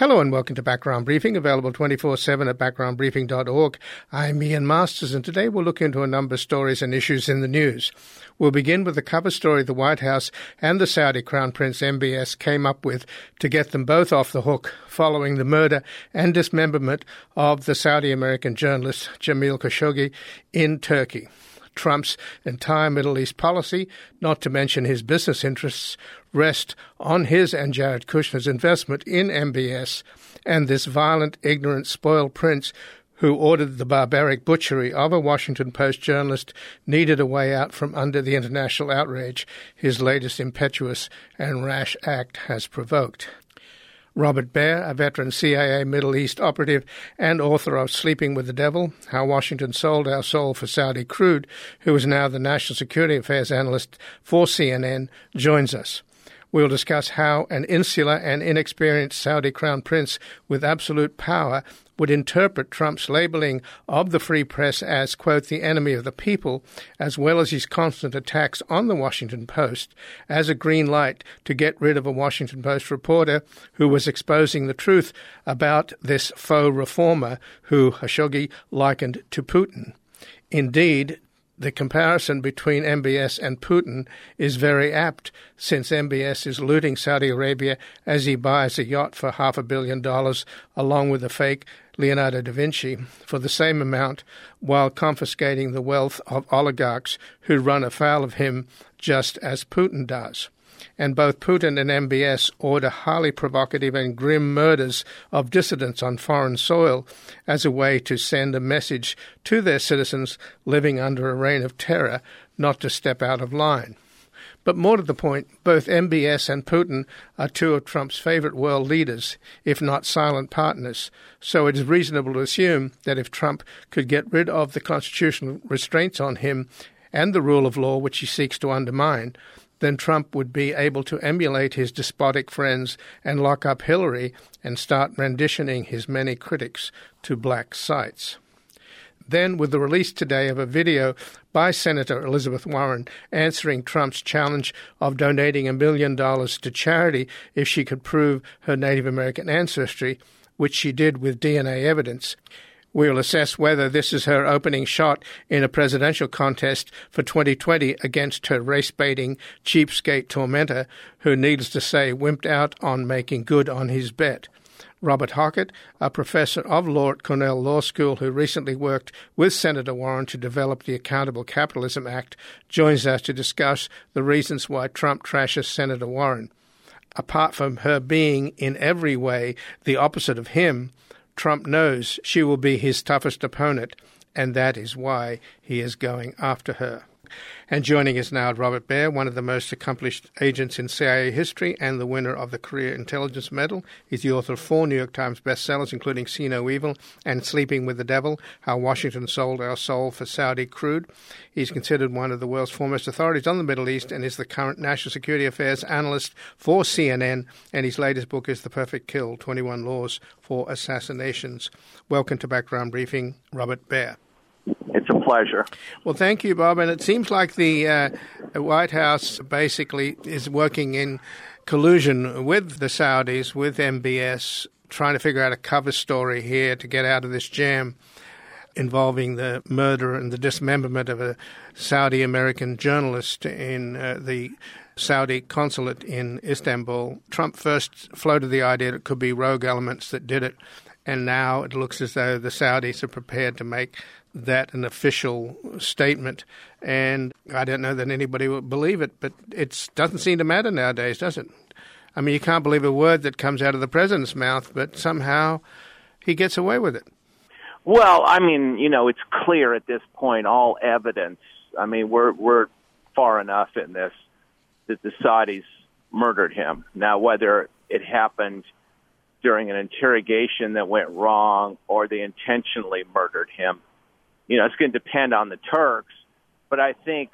Hello and welcome to Background Briefing, available 24/7 at backgroundbriefing.org. I'm Ian Masters, and today we'll look into a number of stories and issues in the news. We'll begin with the cover story the White House and the Saudi Crown Prince MBS came up with to get them both off the hook following the murder and dismemberment of the Saudi-American journalist Jamal Khashoggi in Turkey. Trump's entire Middle East policy, not to mention his business interests, rest on his and Jared Kushner's investment in MBS and this violent, ignorant, spoiled prince who ordered the barbaric butchery of a Washington Post journalist needed a way out from under the international outrage his latest impetuous and rash act has provoked. Robert Baer, a veteran CIA Middle East operative and author of Sleeping with the Devil, How Washington Sold Our Soul for Saudi Crude, who is now the National Security Affairs analyst for CNN, joins us. We'll discuss how an insular and inexperienced Saudi Crown Prince with absolute power would interpret Trump's labeling of the free press as, quote, the enemy of the people, as well as his constant attacks on the Washington Post, as a green light to get rid of a Washington Post reporter who was exposing the truth about this faux reformer who Khashoggi likened to Putin. Indeed, the comparison between MBS and Putin is very apt, since MBS is looting Saudi Arabia as he buys a yacht for $500 million along with a fake Leonardo da Vinci for the same amount, while confiscating the wealth of oligarchs who run afoul of him just as Putin does. And both Putin and MBS order highly provocative and grim murders of dissidents on foreign soil as a way to send a message to their citizens living under a reign of terror not to step out of line. But more to the point, both MBS and Putin are two of Trump's favorite world leaders, if not silent partners. So it is reasonable to assume that if Trump could get rid of the constitutional restraints on him and the rule of law which he seeks to undermine, then Trump would be able to emulate his despotic friends and lock up Hillary and start renditioning his many critics to black sites. Then, with the release today of a video by Senator Elizabeth Warren answering Trump's challenge of donating $1 million to charity if she could prove her Native American ancestry, which she did with DNA evidence, we'll assess whether this is her opening shot in a presidential contest for 2020 against her race-baiting cheapskate tormentor who, needless to say, wimped out on making good on his bet. Robert Hockett, a professor of law at Cornell Law School who recently worked with Senator Warren to develop the Accountable Capitalism Act, joins us to discuss the reasons why Trump trashes Senator Warren. Apart from her being in every way the opposite of him, Trump knows she will be his toughest opponent, and that is why he is going after her. And joining us now, Robert Baer, one of the most accomplished agents in CIA history and the winner of the Career Intelligence Medal. He's the author of 4 New York Times bestsellers, including See No Evil and Sleeping with the Devil, How Washington Sold Our Soul for Saudi Crude. He's considered one of the world's foremost authorities on the Middle East and is the current National Security Affairs analyst for CNN, and his latest book is The Perfect Kill, 21 Laws for Assassinations. Welcome to Background Briefing, Robert Baer. It's a pleasure. Well, thank you, Bob. And it seems like the White House basically is working in collusion with the Saudis, with MBS, trying to figure out a cover story here to get out of this jam involving the murder and the dismemberment of a Saudi-American journalist in the Saudi consulate in Istanbul. Trump first floated the idea that it could be rogue elements that did it, and now it looks as though the Saudis are prepared to make that an official statement. And I don't know that anybody would believe it, but it doesn't seem to matter nowadays, does it? I mean, you can't believe a word that comes out of the president's mouth, but somehow he gets away with it. Well, I mean, it's clear at this point, all evidence. I mean, we're far enough in this that the Saudis murdered him. Now, whether it happened during an interrogation that went wrong or they intentionally murdered him, it's going to depend on the Turks. But I think,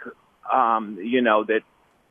that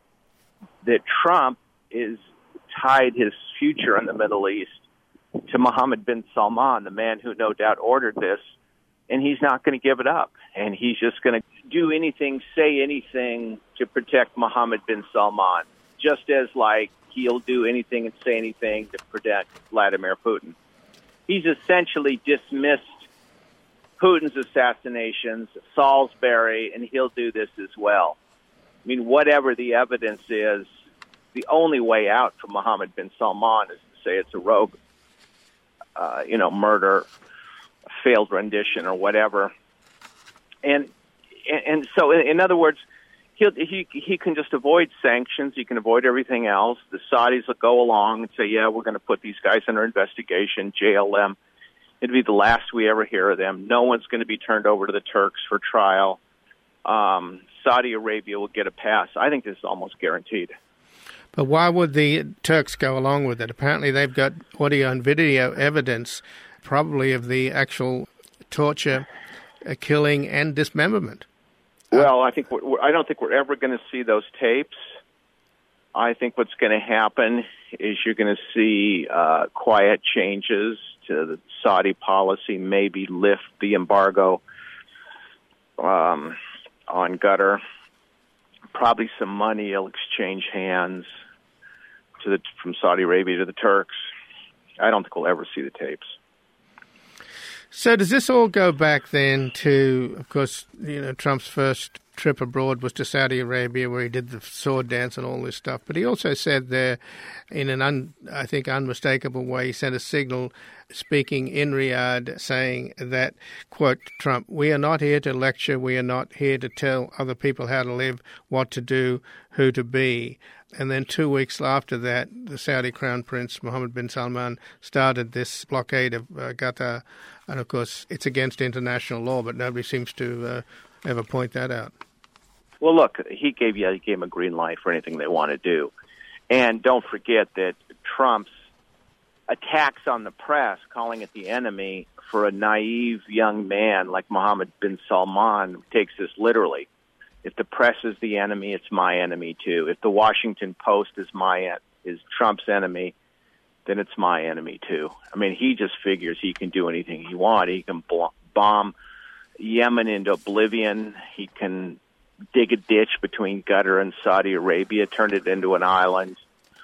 Trump is tied his future in the Middle East to Mohammed bin Salman, the man who no doubt ordered this, and he's not going to give it up. And he's just going to do anything, say anything to protect Mohammed bin Salman. just as like he'll do anything and say anything to protect Vladimir Putin. He's essentially dismissed Putin's assassinations, Salisbury, and he'll do this as well. I mean, whatever the evidence is, the only way out for Mohammed bin Salman is to say it's a rogue, murder, failed rendition, or whatever. And so, in other words, he can just avoid sanctions. He can avoid everything else. The Saudis will go along and say, yeah, we're going to put these guys under investigation, jail them. It'd be the last we ever hear of them. No one's going to be turned over to the Turks for trial. Saudi Arabia will get a pass. I think this is almost guaranteed. But why would the Turks go along with it? Apparently they've got audio and video evidence, probably of the actual torture, killing, and dismemberment. Well, I don't think we're ever going to see those tapes. I think what's going to happen is you're going to see quiet changes to the Saudi policy, maybe lift the embargo on Qatar. Probably some money will exchange hands from Saudi Arabia to the Turks. I don't think we'll ever see the tapes. So does this all go back then to, of course, Trump's first trip abroad was to Saudi Arabia, where he did the sword dance and all this stuff. But he also said there, in an I think unmistakable way, he sent a signal speaking in Riyadh saying that, quote, Trump, we are not here to lecture. We are not here to tell other people how to live, what to do, who to be. And then 2 weeks after that, the Saudi Crown Prince, Mohammed bin Salman, started this blockade of Qatar. And, of course, it's against international law, but nobody seems to ever point that out. Well, look, he gave him a green light for anything they want to do. And don't forget that Trump's attacks on the press, calling it the enemy, for a naive young man like Mohammed bin Salman, takes this literally. If the press is the enemy, it's my enemy too. If the Washington Post is Trump's enemy, then it's my enemy too. I mean, he just figures he can do anything he wants. He can bomb Yemen into oblivion. He can dig a ditch between Qatar and Saudi Arabia, turn it into an island,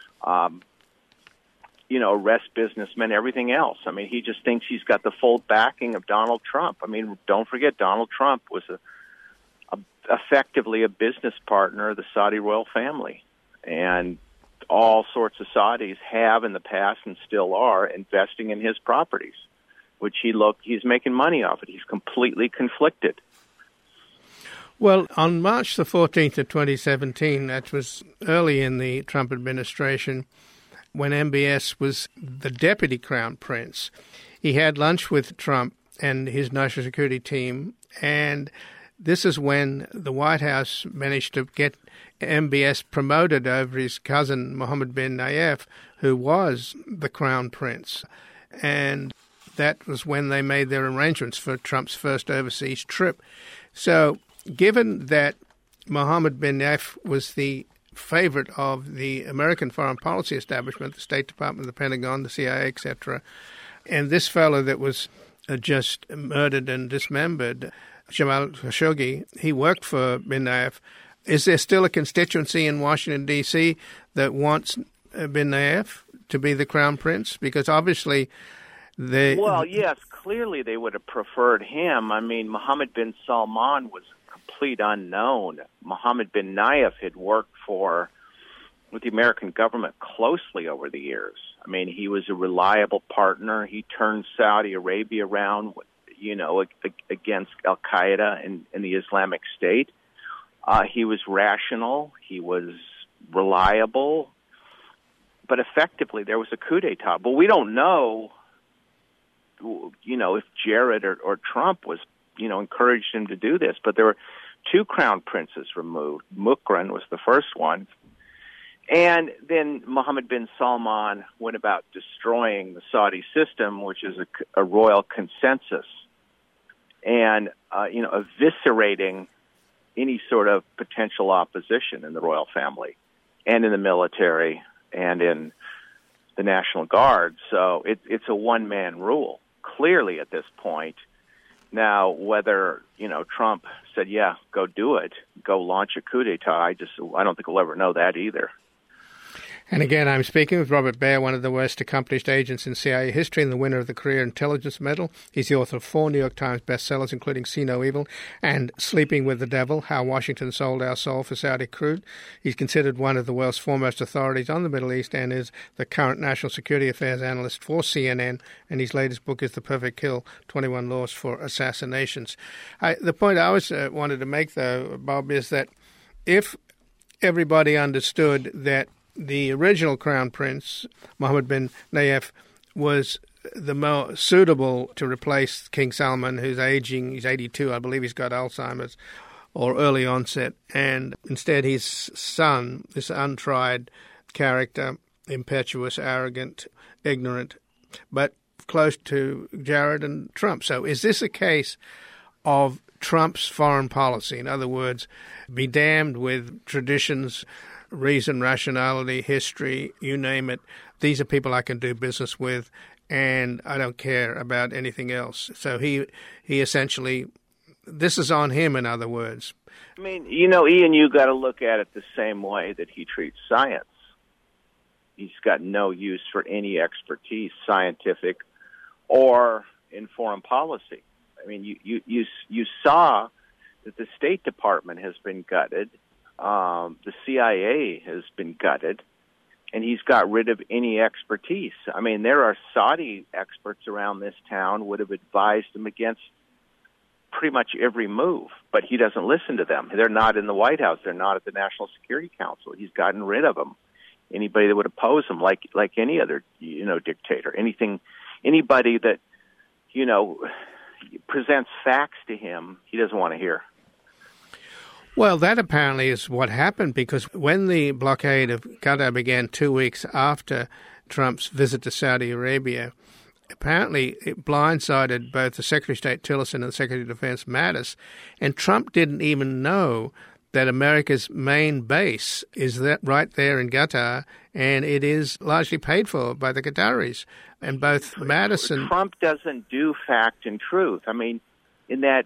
arrest businessmen, everything else. I mean, he just thinks he's got the full backing of Donald Trump. I mean, don't forget, Donald Trump was effectively a business partner of the Saudi royal family. And all sorts of Saudis have in the past and still are investing in his properties, which he's making money off it. He's completely conflicted. Well, on March the 14th of 2017, that was early in the Trump administration, when MBS was the deputy crown prince, he had lunch with Trump and his national security team, and this is when the White House managed to get MBS promoted over his cousin Mohammed bin Nayef, who was the crown prince. And that was when they made their arrangements for Trump's first overseas trip. So given that Mohammed bin Nayef was the favorite of the American foreign policy establishment, the State Department, the Pentagon, the CIA, etc., and this fellow that was just murdered and dismembered, Jamal Khashoggi, he worked for bin Nayef. Is there still a constituency in Washington, D.C. that wants bin Nayef to be the crown prince? Because obviously Well, yes, clearly they would have preferred him. I mean, Mohammed bin Salman was a complete unknown. Mohammed bin Nayef had worked with the American government closely over the years. I mean, he was a reliable partner. He turned Saudi Arabia around, against Al-Qaeda and the Islamic State. He was rational. He was reliable. But effectively, there was a coup d'etat. But we don't know, if Jared or Trump was, encouraged him to do this. But there were two crown princes removed. Mukran was the first one. And then Mohammed bin Salman went about destroying the Saudi system, which is a royal consensus, and eviscerating any sort of potential opposition in the royal family and in the military and in the National Guard. So it's a one-man rule, clearly at this point. Now, whether, Trump said, yeah, go do it, go launch a coup d'etat, I don't think we'll ever know that either. And again, I'm speaking with Robert Baer, one of the most accomplished agents in CIA history and the winner of the Career Intelligence Medal. He's the author of 4 New York Times bestsellers, including See No Evil and Sleeping with the Devil, How Washington Sold Our Soul for Saudi Crude. He's considered one of the world's foremost authorities on the Middle East and is the current national security affairs analyst for CNN. And his latest book is The Perfect Kill, 21 Laws for Assassinations. The point I always wanted to make, though, Bob, is that if everybody understood that the original Crown Prince, Mohammed bin Nayef, was the more suitable to replace King Salman, who's aging. He's 82, I believe he's got Alzheimer's or early onset. And instead his son, this untried character, impetuous, arrogant, ignorant, but close to Jared and Trump. So is this a case of Trump's foreign policy? In other words, be damned with traditions, reason, rationality, history, you name it. These are people I can do business with, and I don't care about anything else. So he essentially, this is on him, in other words. I mean, Ian, you got to look at it the same way that he treats science. He's got no use for any expertise, scientific or in foreign policy. I mean, you saw that the State Department has been gutted. The CIA has been gutted, and he's got rid of any expertise. I mean, there are Saudi experts around this town would have advised him against pretty much every move, but he doesn't listen to them. They're not in the White House. They're not at the National Security Council. He's gotten rid of them. Anybody that would oppose him, like any other, dictator, anybody that, presents facts to him, he doesn't want to hear. Well, that apparently is what happened, because when the blockade of Qatar began 2 weeks after Trump's visit to Saudi Arabia, apparently it blindsided both the Secretary of State Tillerson and the Secretary of Defense Mattis, and Trump didn't even know that America's main base is right there in Qatar, and it is largely paid for by the Qataris. And both Mattis and Trump doesn't do fact and truth. I mean, in that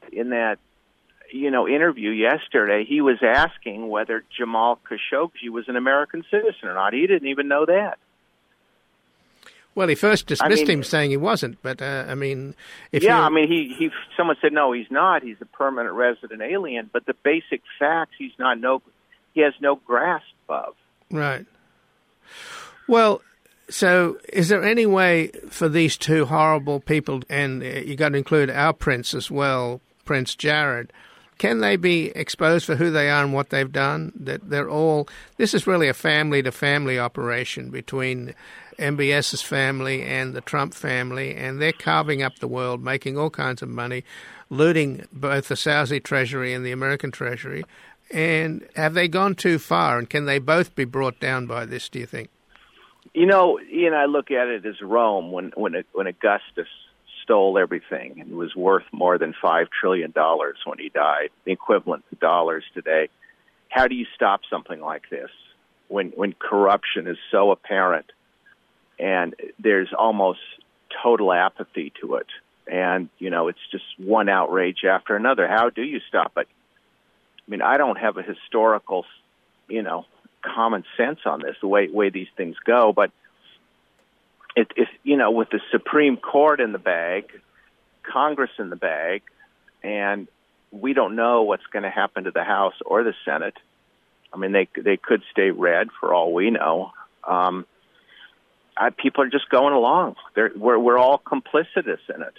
interview yesterday, he was asking whether Jamal Khashoggi was an American citizen or not. He didn't even know that. Well, he first dismissed him, saying he wasn't. But someone said no, he's not. He's a permanent resident alien. But the basic facts, he has no grasp of. Right. Well, so is there any way for these two horrible people, and you got to include our prince as well, Prince Jared? Can they be exposed for who they are and what they've done? That this is really a family-to-family operation between MBS's family and the Trump family, and they're carving up the world, making all kinds of money, looting both the Saudi treasury and the American treasury. And have they gone too far, and can they both be brought down by this, do you think? Ian, I look at it as Rome when Augustus stole everything and was worth more than $5 trillion when he died, the equivalent to dollars today. How do you stop something like this when corruption is so apparent and there's almost total apathy to it? And, it's just one outrage after another. How do you stop it? I mean, I don't have a historical, common sense on this, the way these things go, but if with the Supreme Court in the bag, Congress in the bag, and we don't know what's going to happen to the House or the Senate. I mean, they could stay red for all we know. People are just going along. We're all complicitous in it.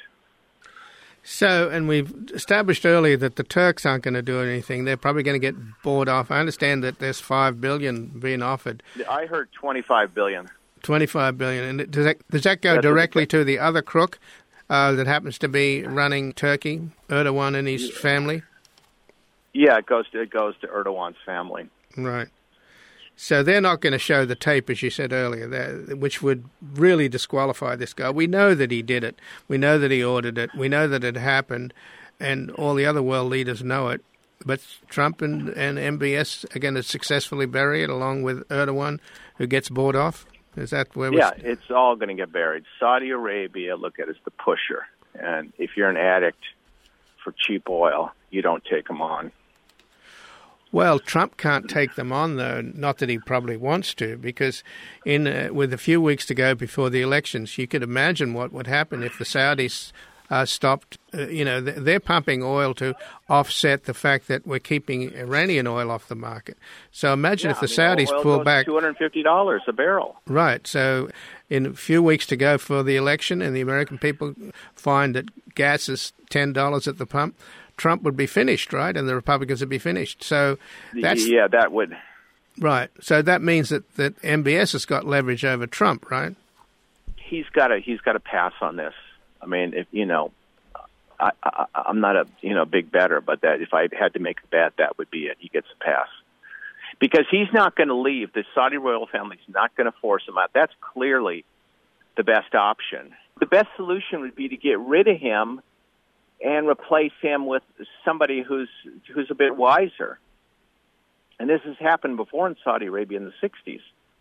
So, and we've established earlier that the Turks aren't going to do anything. They're probably going to get bought off. I understand that there's $5 billion being offered. I heard $25 billion. $25 billion. And does that go directly to the other crook that happens to be running Turkey, Erdogan and his family? Yeah, it goes to Erdogan's family. Right. So they're not going to show the tape, as you said earlier, which would really disqualify this guy. We know that he did it. We know that he ordered it. We know that it happened, and all the other world leaders know it. But Trump and MBS are going to successfully bury it, along with Erdogan, who gets bought off? Is that where it's all going to get buried. Saudi Arabia, look at it as the pusher. And if you're an addict for cheap oil, you don't take them on. Well, Trump can't take them on, though, not that he probably wants to, because with a few weeks to go before the elections, you could imagine what would happen if the Saudis stopped. They're pumping oil to offset the fact that we're keeping Iranian oil off the market. So imagine if the Saudis pull back. $250 a barrel. Right. So in a few weeks to go for the election and the American people find that gas is $10 at the pump, Trump would be finished, right? And the Republicans would be finished. So that's... Yeah, that would... Right. So that means that MBS has got leverage over Trump, right? He's got to pass on this. I mean, I'm not a big bettor, but that if I had to make a bet, that would be it. He gets a pass. Because he's not going to leave. The Saudi royal family's not going to force him out. That's clearly the best option. The best solution would be to get rid of him and replace him with somebody who's a bit wiser. And this has happened before in Saudi Arabia in the 60s,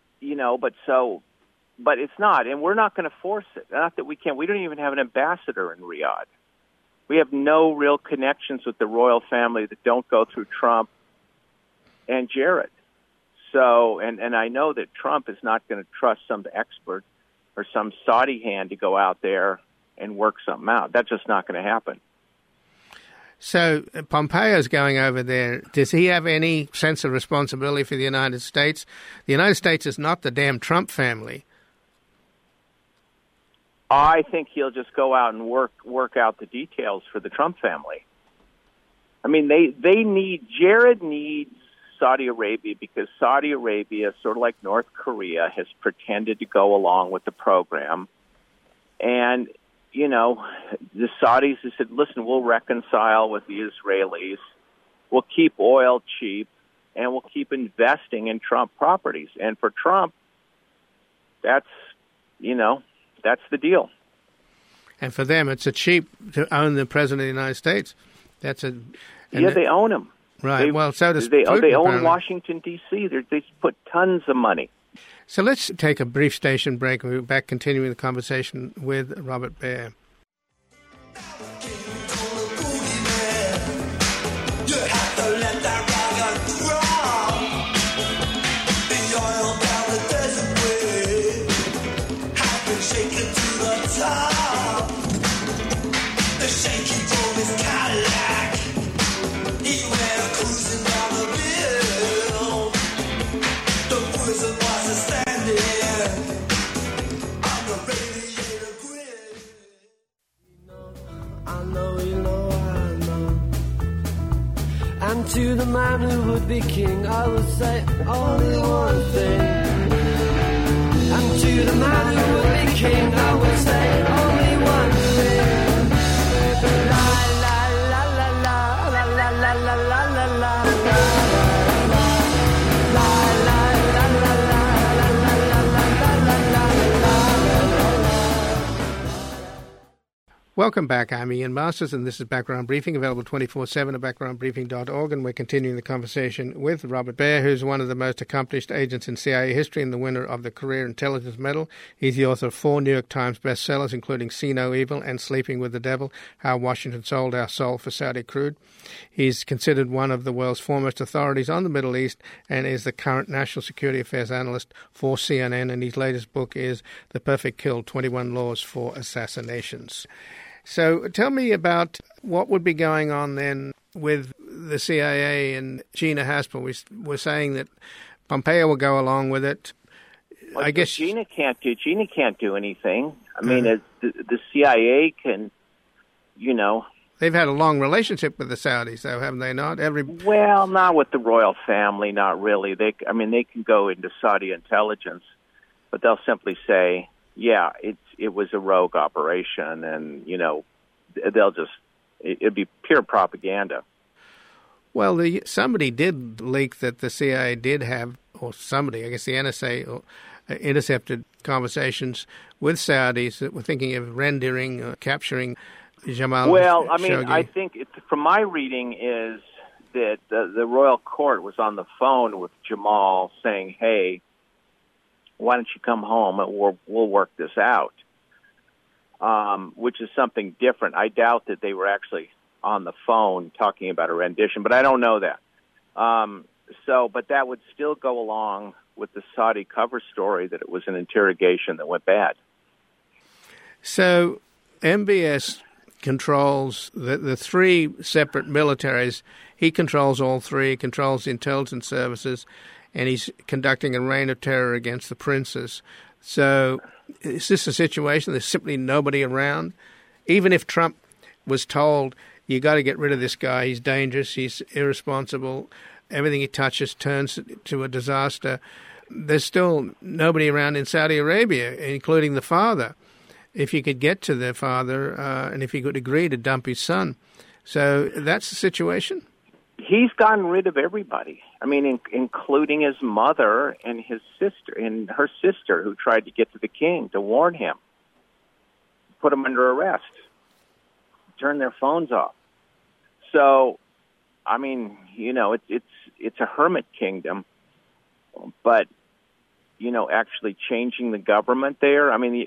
but it's not, and we're not going to force it. Not that we can't. We don't even have an ambassador in Riyadh. We have no real connections with the royal family that don't go through Trump and Jared. So, and I know that Trump is not going to trust some expert or some Saudi hand to go out there and work something out. That's just not going to happen. So Pompeo's going over there. Does he have any sense of responsibility for the United States? The United States is not the damn Trump family. I think he'll just go out and work out the details for the Trump family. I mean, Jared needs Saudi Arabia because Saudi Arabia, sort of like North Korea, has pretended to go along with the program. And the Saudis have said, listen, we'll reconcile with the Israelis. We'll keep oil cheap, and we'll keep investing in Trump properties. And for Trump, that's the deal. And for them, it's cheap to own the President of the United States. They own him. Right. So does they Putin, they own apparently. Washington, D.C. They put tons of money. So let's take a brief station break and we'll be back continuing the conversation with Robert Baer. And to the man who would be king, I would say only one thing. And to the man who would be king, I would say only one thing. La la la la la la la la la la la la Welcome back. I'm Ian Masters, and this is Background Briefing, available 24/7 at backgroundbriefing.org, and we're continuing the conversation with Robert Baer, who's one of the most accomplished agents in CIA history and the winner of the Career Intelligence Medal. He's the author of 4 New York Times bestsellers, including See No Evil and Sleeping with the Devil, How Washington Sold Our Soul for Saudi Crude. He's considered one of the world's foremost authorities on the Middle East and is the current National Security Affairs analyst for CNN, and his latest book is The Perfect Kill, 21 Laws for Assassinations. So tell me about what would be going on then with the CIA and Gina Haspel. We're saying that Pompeo will go along with it. Well, I guess Gina can't do anything. I mean, the CIA can, They've had a long relationship with the Saudis, though, haven't they not? Well, not with the royal family, not really. They can go into Saudi intelligence, but they'll simply say, yeah, it was a rogue operation, and it'd be pure propaganda. Well, somebody did leak that the CIA did have, or somebody, I guess the NSA, intercepted conversations with Saudis that were thinking of rendering, capturing Jamal. Well, Khashoggi. I think from my reading is that the royal court was on the phone with Jamal saying, "Hey, why don't you come home and we'll work this out," which is something different. I doubt that they were actually on the phone talking about a rendition, but I don't know that. But that would still go along with the Saudi cover story that it was an interrogation that went bad. So MBS controls the three separate militaries. He controls all three, he controls the intelligence services, and he's conducting a reign of terror against the princes. So is this a situation there's simply nobody around? Even if Trump was told, you got to get rid of this guy, he's dangerous, he's irresponsible, everything he touches turns to a disaster, there's still nobody around in Saudi Arabia, including the father, if you could get to the father and if he could agree to dump his son. So that's the situation? He's gotten rid of everybody. I mean, including his mother and his sister, and her sister, who tried to get to the king to warn him, put him under arrest, turn their phones off. So, I mean, it's a hermit kingdom, but actually changing the government there. I mean,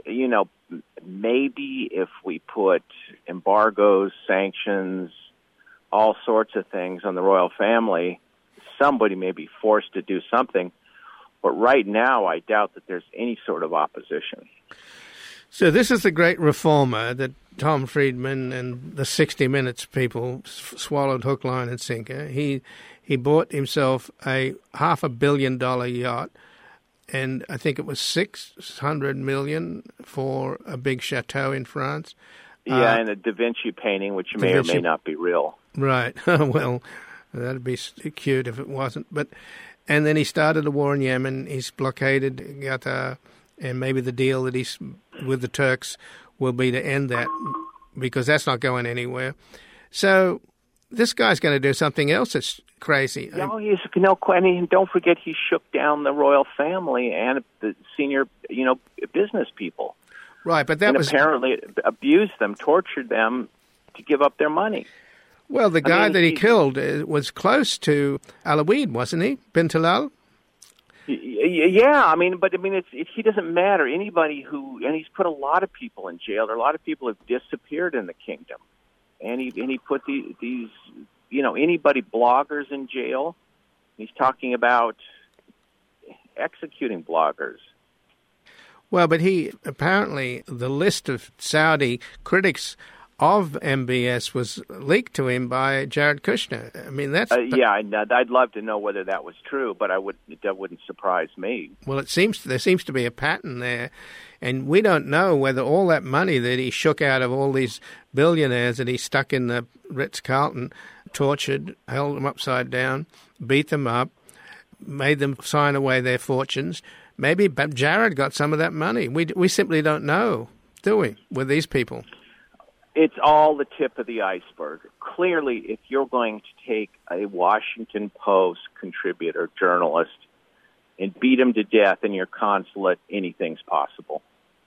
maybe if we put embargoes, sanctions, all sorts of things on the royal family, somebody may be forced to do something. But right now, I doubt that there's any sort of opposition. So this is the great reformer that Tom Friedman and the 60 Minutes people swallowed hook, line, and sinker. He bought himself a $500 million yacht, and I think it was $600 million for a big chateau in France. Yeah, and a Da Vinci painting, which may or may not be real. Right. Well, that'd be cute if it wasn't. And then he started a war in Yemen. He's blockaded Qatar, and maybe the deal that he's with the Turks will be to end that, because that's not going anywhere. So this guy's going to do something else that's crazy. No, I mean, don't forget he shook down the royal family and the senior, business people. Right, but that was apparently abused them, tortured them to give up their money. Well, the guy that he killed was close to Alawid, wasn't he? Bin Talal? Yeah, he doesn't matter. And he's put a lot of people in jail. There are a lot of people who have disappeared in the kingdom, and he put these anybody, bloggers, in jail. He's talking about executing bloggers. Well, but apparently the list of Saudi critics of MBS was leaked to him by Jared Kushner. I mean, that's... I'd love to know whether that was true, but that wouldn't surprise me. Well, there seems to be a pattern there, and we don't know whether all that money that he shook out of all these billionaires that he stuck in the Ritz-Carlton, tortured, held them upside down, beat them up, made them sign away their fortunes. Maybe Jared got some of that money. We simply don't know, do we, with these people? It's all the tip of the iceberg. Clearly, if you're going to take a Washington Post contributor, journalist, and beat him to death in your consulate, anything's possible.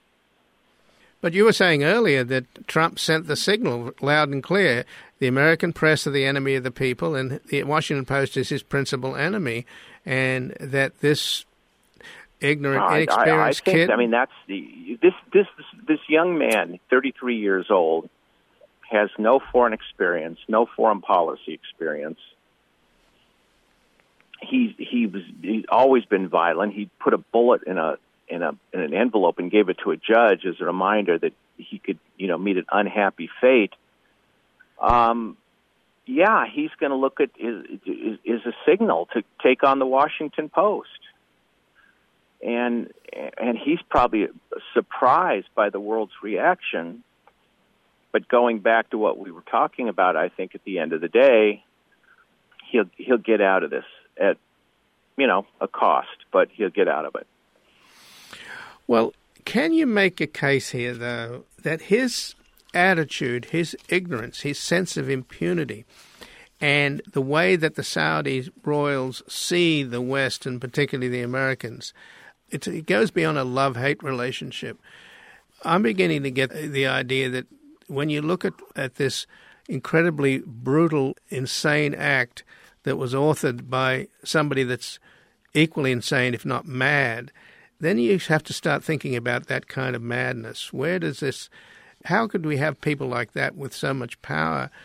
But you were saying earlier that Trump sent the signal loud and clear. The American press are the enemy of the people, and the Washington Post is his principal enemy, and that this ignorant, inexperienced kid... that's this young man, 33 years old, has no foreign experience, no foreign policy experience. He's always been violent. He put a bullet in an envelope and gave it to a judge as a reminder that he could, meet an unhappy fate. He's going to look at is a signal to take on the Washington Post. And he's probably surprised by the world's reaction. But going back to what we were talking about, I think at the end of the day, he'll get out of this at a cost, but he'll get out of it. Well, can you make a case here, though, that his attitude, his ignorance, his sense of impunity, and the way that the Saudi royals see the West, and particularly the Americans, it goes beyond a love-hate relationship. I'm beginning to get the idea that when you look at this incredibly brutal, insane act that was authored by somebody that's equally insane, if not mad, then you have to start thinking about that kind of madness. How could we have people like that with so much power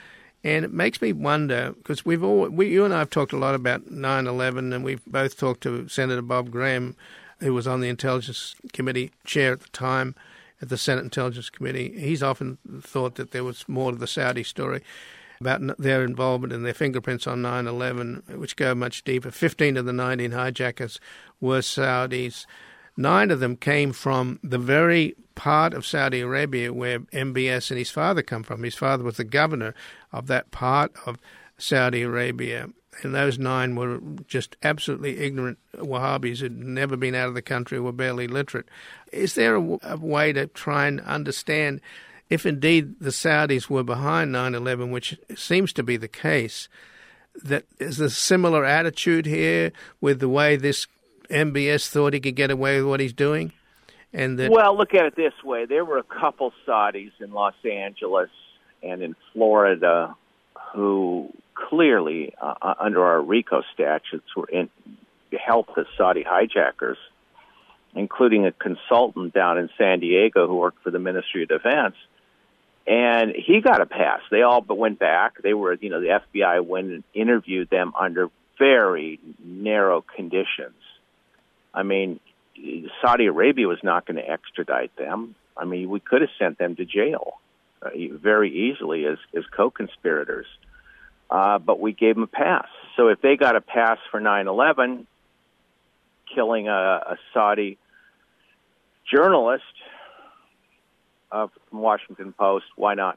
And it makes me wonder, because you and I have talked a lot about 9/11, and we've both talked to Senator Bob Graham, who was on the Intelligence Committee chair at the time at the Senate Intelligence Committee. He's often thought that there was more to the Saudi story about their involvement and their fingerprints on 9/11, which go much deeper. 15 of the 19 hijackers were Saudis. 9 of them came from the very part of Saudi Arabia where MBS and his father come from. His father was the governor of that part of Saudi Arabia. And those 9 were just absolutely ignorant Wahhabis who'd never been out of the country, were barely literate. Is there a way to try and understand if indeed the Saudis were behind 9/11, which seems to be the case, that is a similar attitude here with the way this MBS thought he could get away with what he's doing? And that, well, look at it this way. There were a couple Saudis in Los Angeles and in Florida who clearly, under our RICO statutes, helped the Saudi hijackers, including a consultant down in San Diego who worked for the Ministry of Defense. And he got a pass. They all but went back. They were, the FBI went and interviewed them under very narrow conditions. I mean, Saudi Arabia was not going to extradite them. I mean, we could have sent them to jail very easily as co-conspirators. But we gave them a pass. So if they got a pass for 9/11, killing a Saudi journalist from Washington Post, why not?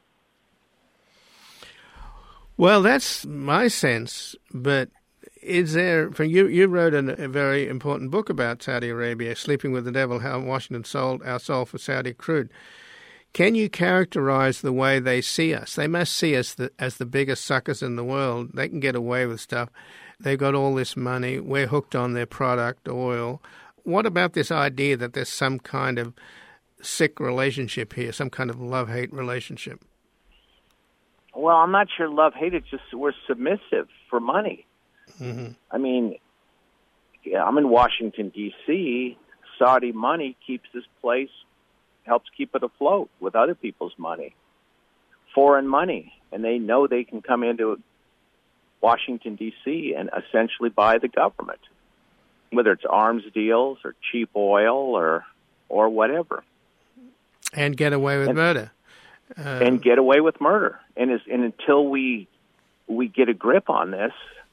Well, that's my sense, but is there, for you wrote a very important book about Saudi Arabia, Sleeping with the Devil, How Washington Sold Our Soul for Saudi Crude. Can you characterize the way they see us? They must see us as the biggest suckers in the world. They can get away with stuff. They've got all this money. We're hooked on their product, oil. What about this idea that there's some kind of sick relationship here, some kind of love-hate relationship? Well, I'm not sure love-hate. It's just we're submissive for money. Mm-hmm. I mean, I'm in Washington, D.C. Saudi money keeps this place, helps keep it afloat with other people's money, foreign money. And they know they can come into Washington, D.C. and essentially buy the government, whether it's arms deals or cheap oil or whatever. And get away with murder. And get away with murder. And until we get a grip on this,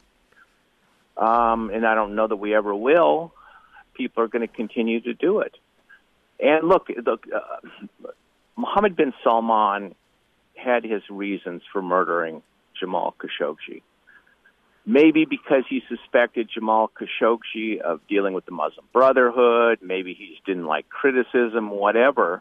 and I don't know that we ever will, people are going to continue to do it. And look, Mohammed bin Salman had his reasons for murdering Jamal Khashoggi. Maybe because he suspected Jamal Khashoggi of dealing with the Muslim Brotherhood. Maybe he just didn't like criticism, whatever.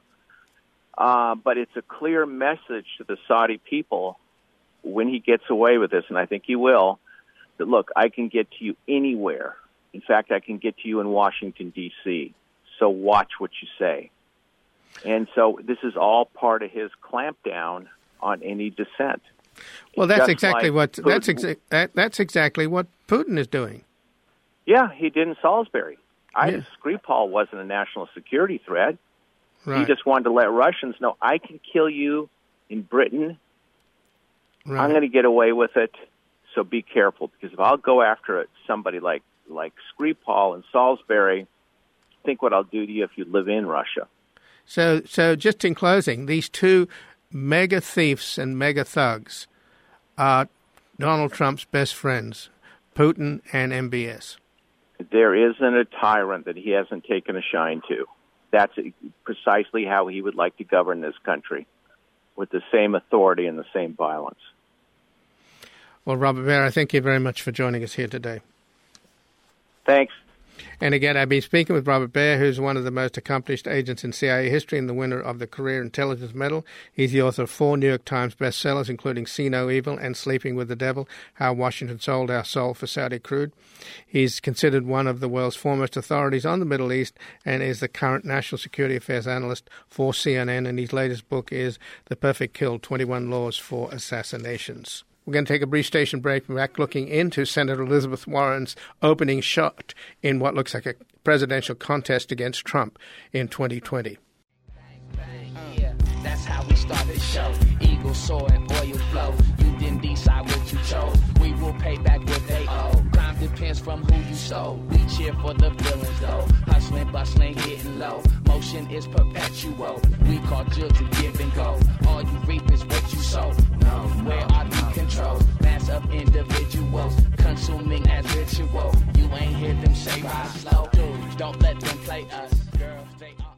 But it's a clear message to the Saudi people when he gets away with this, and I think he will, that, look, I can get to you anywhere. In fact, I can get to you in Washington, D.C., so watch what you say. And so this is all part of his clampdown on any dissent. Well, that's exactly what that's exactly what Putin is doing. Yeah, he did in Salisbury. Skripal wasn't a national security threat. Right. He just wanted to let Russians know, I can kill you in Britain. Right. I'm going to get away with it, so be careful. Because if I'll go after somebody like Skripal in Salisbury, think what I'll do to you if you live in Russia. So just in closing, these two mega thieves and mega thugs are Donald Trump's best friends, Putin and MBS. There isn't a tyrant that he hasn't taken a shine to. That's precisely how he would like to govern this country, with the same authority and the same violence. Well, Robert Baer, I thank you very much for joining us here today. Thanks. And again, I've been speaking with Robert Baer, who's one of the most accomplished agents in CIA history and the winner of the Career Intelligence Medal. He's the author of 4 New York Times bestsellers, including See No Evil and Sleeping with the Devil, How Washington Sold Our Soul for Saudi Crude. He's considered one of the world's foremost authorities on the Middle East and is the current national security affairs analyst for CNN. And his latest book is The Perfect Kill, 21 Laws for Assassinations. We're going to take a brief station break. We're back looking into Senator Elizabeth Warren's opening shot in what looks like a presidential contest against Trump in 2020. That's how we start the show. Eagle soar and oil flow. You didn't we side what you chose. We will pay back what they owe. Crime depends from who you sold. We cheer for the villains though. Hustling, bustling, hitting low. Motion is perpetual. We call judge to give and go. All you reap is what you sow. Where are the controls? Mass of individuals consuming as ritual. You ain't hear them say ride slow. Dude, don't let them play us. Girls, they are.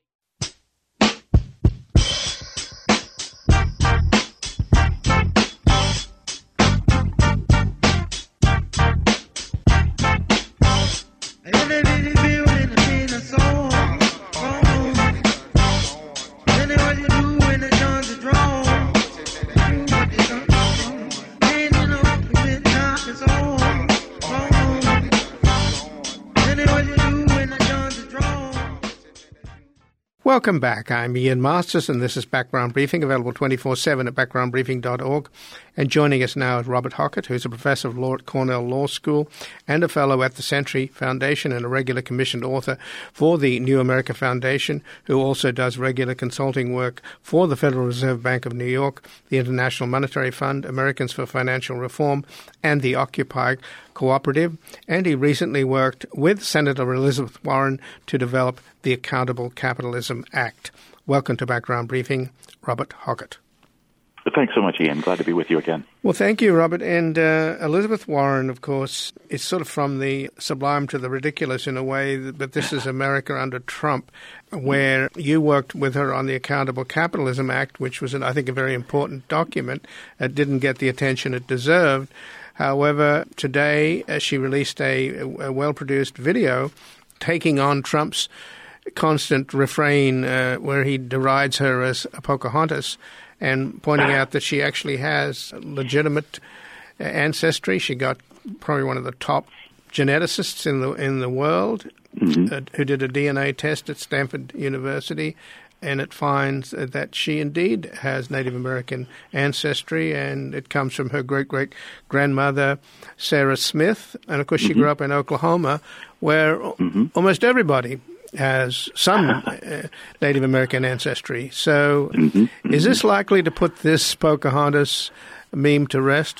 Welcome back. I'm Ian Masters, and this is Background Briefing, available 24/7 at backgroundbriefing.org. And joining us now is Robert Hockett, who's a professor of law at Cornell Law School and a fellow at the Century Foundation and a regular commissioned author for the New America Foundation, who also does regular consulting work for the Federal Reserve Bank of New York, the International Monetary Fund, Americans for Financial Reform, and the Occupy Cooperative. And he recently worked with Senator Elizabeth Warren to develop the Accountable Capitalism Act. Welcome to Background Briefing, Robert Hockett. Thanks so much, Ian. Glad to be with you again. Well, thank you, Robert. And Elizabeth Warren, of course, is sort of from the sublime to the ridiculous in a way, but this is America under Trump, where you worked with her on the Accountable Capitalism Act, which was, I think, a very important document. It didn't get the attention it deserved. However, today she released a well-produced video taking on Trump's constant refrain where he derides her as a Pocahontas and pointing out that she actually has legitimate ancestry. She got probably one of the top geneticists in the world who did a DNA test at Stanford University, and it finds that she indeed has Native American ancestry, and it comes from her great-great-grandmother, Sarah Smith. And, of course, she grew up in Oklahoma, where almost everybody has some Native American ancestry. So is this likely to put this Pocahontas meme to rest?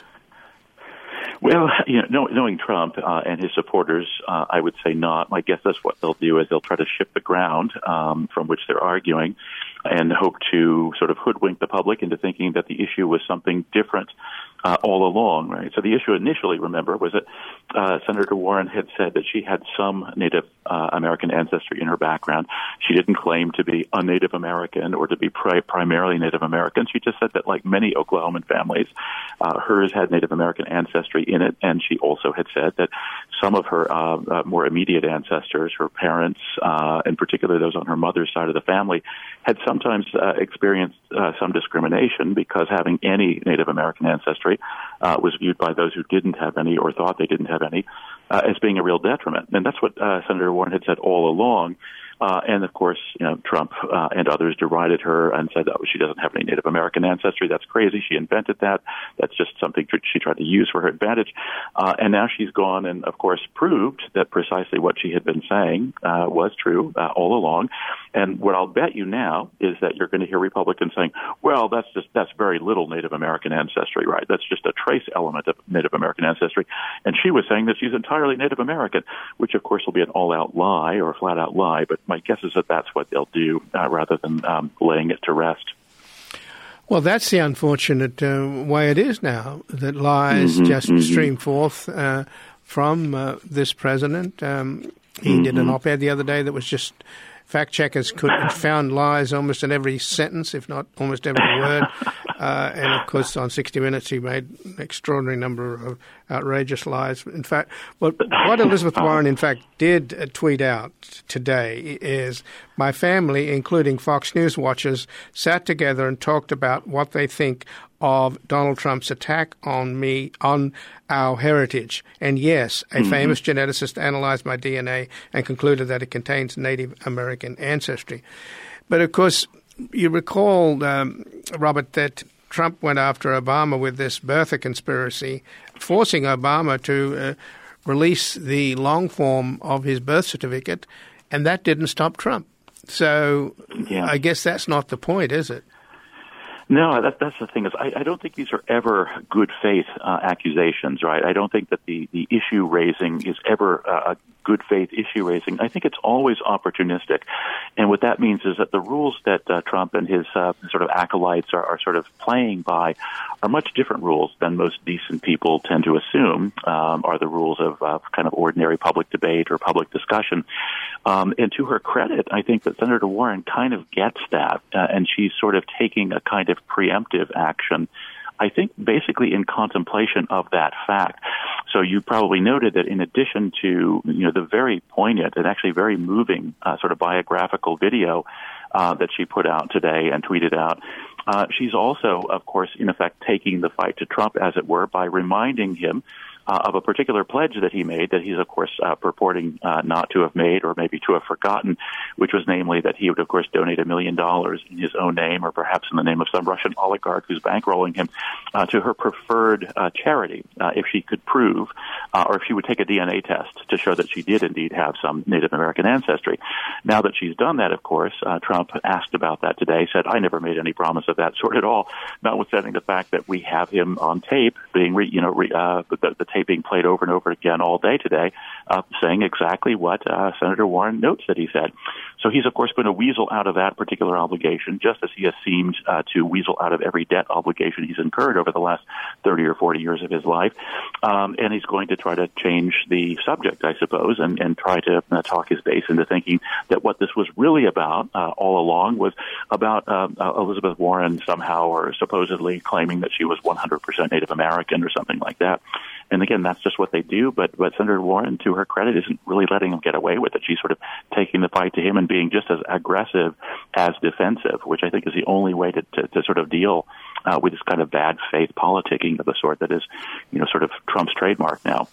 Well, knowing Trump and his supporters, I would say not. My guess is what they'll do is they'll try to shift the ground from which they're arguing and hope to sort of hoodwink the public into thinking that the issue was something different all along, right? So the issue initially, remember, was that Senator Warren had said that she had some Native American ancestry in her background. She didn't claim to be a Native American or to be primarily Native American. She just said that, like many Oklahoman families, hers had Native American ancestry in it, and she also had said that some of her more immediate ancestors, her parents, in particular those on her mother's side of the family, had sometimes experienced some discrimination because having any Native American ancestry was viewed by those who didn't have any or thought they didn't have any as being a real detriment. And that's what Senator Warren had said all along. And, of course, Trump and others derided her and said, oh, she doesn't have any Native American ancestry. That's crazy. She invented that. That's just something she tried to use for her advantage. And now she's gone and, of course, proved that precisely what she had been saying was true all along. And what I'll bet you now is that you're going to hear Republicans saying, well, that's very little Native American ancestry, right? That's just a trace element of Native American ancestry. And she was saying that she's entirely Native American, which, of course, will be an all-out lie or a flat-out lie. But my guess is that that's what they'll do rather than laying it to rest. Well, that's the unfortunate way it is now, that lies just stream forth from this president. He did an op-ed the other day that was just fact-checkers found lies almost in every sentence, if not almost every word. And, of course, on 60 Minutes, he made an extraordinary number of outrageous lies. In fact, what Elizabeth Warren, in fact, did tweet out today is my family, including Fox News watchers, sat together and talked about what they think of Donald Trump's attack on me, on our heritage. And yes, a famous geneticist analyzed my DNA and concluded that it contains Native American ancestry. But, of course, you recall, Robert, that Trump went after Obama with this birther conspiracy, forcing Obama to release the long form of his birth certificate, and that didn't stop Trump. So I guess that's not the point, is it? No, that's the thing is I don't think these are ever good faith accusations, right? I don't think that the issue raising is ever a good faith issue raising. I think it's always opportunistic. And what that means is that the rules that Trump and his sort of acolytes are sort of playing by are much different rules than most decent people tend to assume are the rules of kind of ordinary public debate or public discussion. And to her credit, I think that Senator Warren kind of gets that, and she's sort of taking a kind of preemptive action, I think basically in contemplation of that fact. So you probably noted that in addition to, the very poignant and actually very moving sort of biographical video that she put out today and tweeted out, she's also, of course, in effect taking the fight to Trump, as it were, by reminding him of a particular pledge that he made that he's, of course, purporting not to have made or maybe to have forgotten, which was namely that he would, of course, donate $1 million in his own name or perhaps in the name of some Russian oligarch who's bankrolling him to her preferred charity if she could prove or if she would take a DNA test to show that she did indeed have some Native American ancestry. Now that she's done that, of course, Trump asked about that today, said, I never made any promise of that sort at all, notwithstanding the fact that we have him on tape being, the tape being played over and over again all day today, saying exactly what Senator Warren notes that he said. So he's, of course, going to weasel out of that particular obligation, just as he has seemed to weasel out of every debt obligation he's incurred over the last 30 or 40 years of his life. And he's going to try to change the subject, I suppose, and try to talk his base into thinking that what this was really about all along was about Elizabeth Warren somehow or supposedly claiming that she was 100% Native American or something like that. And again, that's just what they do. But Senator Warren, to her credit, isn't really letting him get away with it. She's sort of taking the fight to him and being just as aggressive as defensive, which I think is the only way to sort of deal with this kind of bad faith politicking of the sort that is, sort of Trump's trademark now.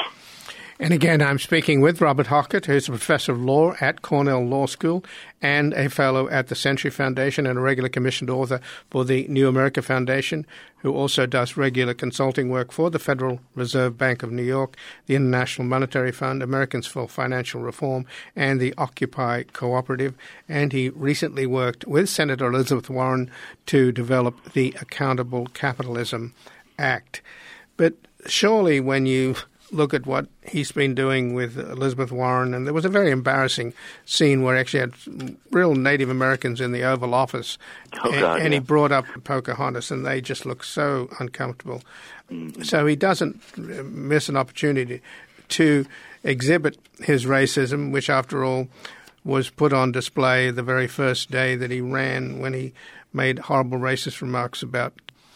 And again, I'm speaking with Robert Hockett, who's a professor of law at Cornell Law School and a fellow at the Century Foundation and a regular commissioned author for the New America Foundation, who also does regular consulting work for the Federal Reserve Bank of New York, the International Monetary Fund, Americans for Financial Reform, and the Occupy Cooperative. And he recently worked with Senator Elizabeth Warren to develop the Accountable Capitalism Act. But surely when you look at what he's been doing with Elizabeth Warren, and there was a very embarrassing scene where he actually had real Native Americans in the Oval Office, and he brought up Pocahontas, and they just look so uncomfortable. Mm-hmm. So he doesn't miss an opportunity to exhibit his racism, which, after all, was put on display the very first day that he ran when he made horrible racist remarks about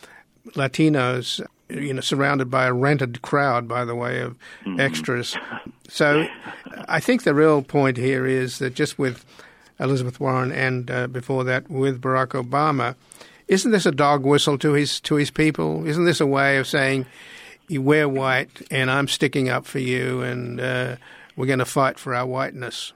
Latinos, surrounded by a rented crowd, by the way, of extras. So I think the real point here is that just with Elizabeth Warren and before that with Barack Obama, isn't this a dog whistle to his people? Isn't this a way of saying, you wear white and I'm sticking up for you and we're going to fight for our whiteness?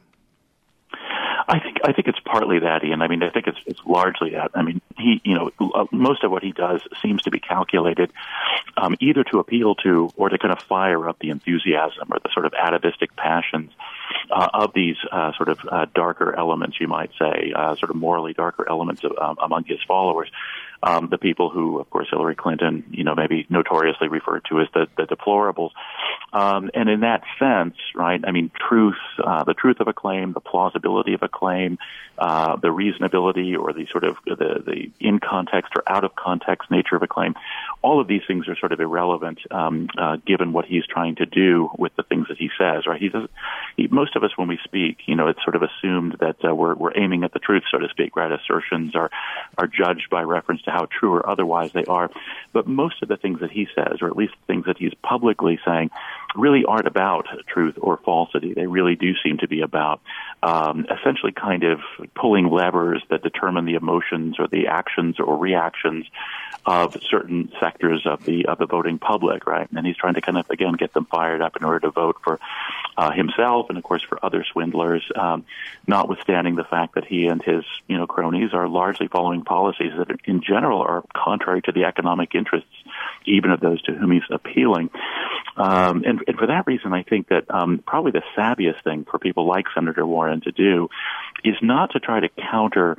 I think it's partly that, Ian. I mean, I think it's largely that. I mean, he, most of what he does seems to be calculated either to appeal to or to kind of fire up the enthusiasm or the sort of atavistic passions of these sort of darker elements, you might say, sort of morally darker elements among his followers. The people who, of course, Hillary Clinton, maybe notoriously referred to as the deplorables. And in that sense, right, I mean, the truth of a claim, the plausibility of a claim, the reasonability or the sort of the in context or out of context nature of a claim, all of these things are sort of irrelevant given what he's trying to do with the things that he says, right? Most of us, when we speak, it's sort of assumed that we're aiming at the truth, so to speak, right? Assertions are judged by reference to how true or otherwise they are. But most of the things that he says, or at least things that he's publicly saying, really aren't about truth or falsity. They really do seem to be about essentially kind of pulling levers that determine the emotions or the actions or reactions of certain sectors of the voting public, right? And he's trying to kind of, again, get them fired up in order to vote for himself and, of course, for other swindlers, notwithstanding the fact that he and his, cronies are largely following policies that in general are contrary to the economic interests, even of those to whom he's appealing. And for that reason, I think that probably the savviest thing for people like Senator Warren to do is not to try to counter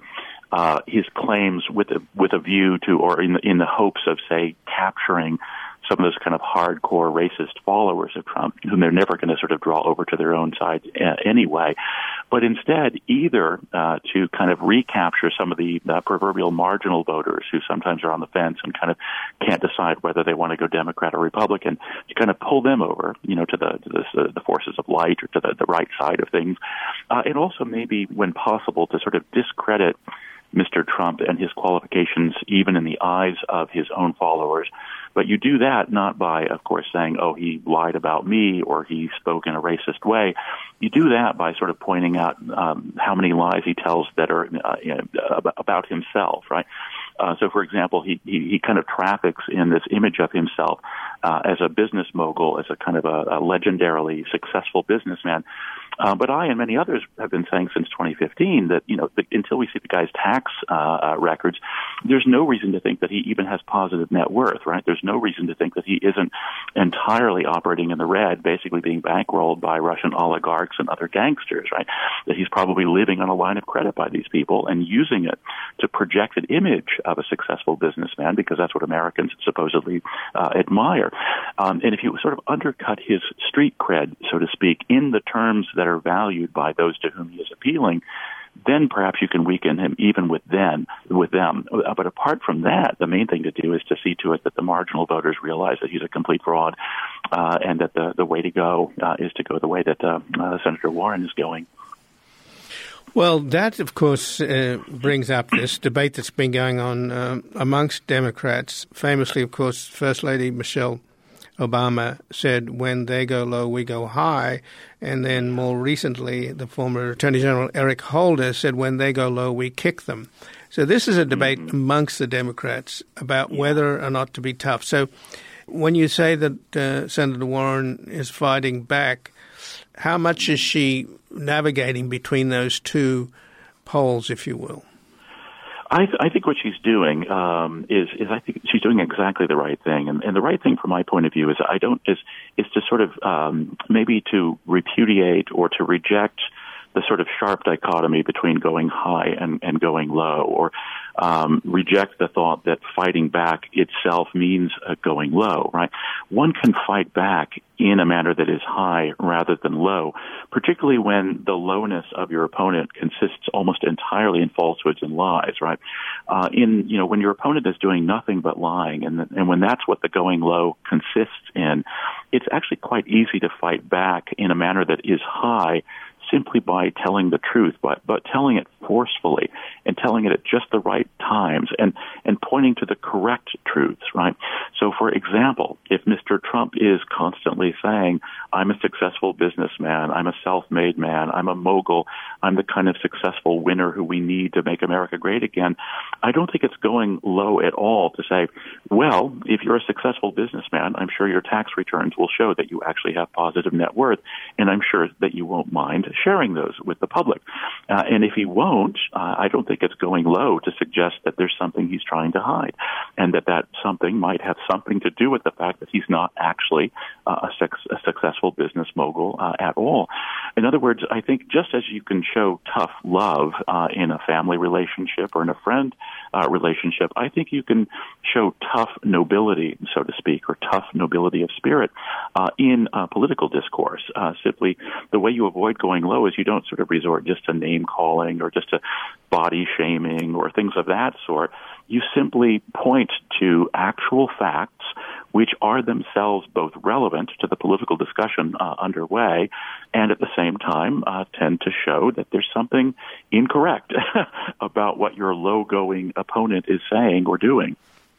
his claims with a view to, or in the hopes of, say, capturing some of those kind of hardcore racist followers of Trump, whom they're never going to sort of draw over to their own side anyway, but instead either to kind of recapture some of the proverbial marginal voters who sometimes are on the fence and kind of can't decide whether they want to go Democrat or Republican, to kind of pull them over, to the forces of light or to the right side of things, and also maybe, when possible, to sort of discredit Mr. Trump and his qualifications even in the eyes of his own followers. But you do that not by, of course, saying, oh, he lied about me or he spoke in a racist way. You do that by sort of pointing out how many lies he tells that are about himself, right? So, for example, he kind of traffics in this image of himself as a business mogul, as a kind of a legendarily successful businessman. But I and many others have been saying since 2015 that, until we see the guy's tax records, there's no reason to think that he even has positive net worth, right? There's no reason to think that he isn't entirely operating in the red, basically being bankrolled by Russian oligarchs and other gangsters, right? That he's probably living on a line of credit by these people and using it to project an image of a successful businessman, because that's what Americans supposedly admire. And if you sort of undercut his street cred, so to speak, in the terms that are valued by those to whom he is appealing, then perhaps you can weaken him even with them. But apart from that, the main thing to do is to see to it that the marginal voters realize that he's a complete fraud, and that the way to go is to go the way that Senator Warren is going. Well, that, of course, brings up this debate that's been going on amongst Democrats. Famously, of course, First Lady Michelle Obama said, when they go low, we go high. And then more recently, the former Attorney General Eric Holder said, when they go low, we kick them. So this is a debate amongst the Democrats about whether or not to be tough. So when you say that Senator Warren is fighting back, how much is she navigating between those two poles, if you will? I think what she's doing is I think she's doing exactly the right thing, and the right thing from my point of view is to sort of maybe to repudiate or to reject the sort of sharp dichotomy between going high and going low, or reject the thought that fighting back itself means going low, right? One can fight back in a manner that is high rather than low, particularly when the lowness of your opponent consists almost entirely in falsehoods and lies, right? When your opponent is doing nothing but lying, and when that's what the going low consists in, it's actually quite easy to fight back in a manner that is high, simply by telling the truth, but telling it forcefully and telling it at just the right times and pointing to the correct truths, right? So, for example, if Mr. Trump is constantly saying, I'm a successful businessman, I'm a self-made man, I'm a mogul, I'm the kind of successful winner who we need to make America great again, I don't think it's going low at all to say, well, if you're a successful businessman, I'm sure your tax returns will show that you actually have positive net worth, and I'm sure that you won't mind sharing those with the public. And if he won't, I don't think it's going low to suggest that there's something he's trying to hide, and that something might have something to do with the fact that he's not actually a successful business mogul at all. In other words, I think just as you can show tough love in a family relationship or in a friend relationship, I think you can show tough nobility, so to speak, or tough nobility of spirit in political discourse. Simply, the way you avoid going low is you don't sort of resort just to name calling or just to body shaming or things of that sort. You simply point to actual facts which are themselves both relevant to the political discussion underway and at the same time tend to show that there's something incorrect about what your low-going opponent is saying or doing.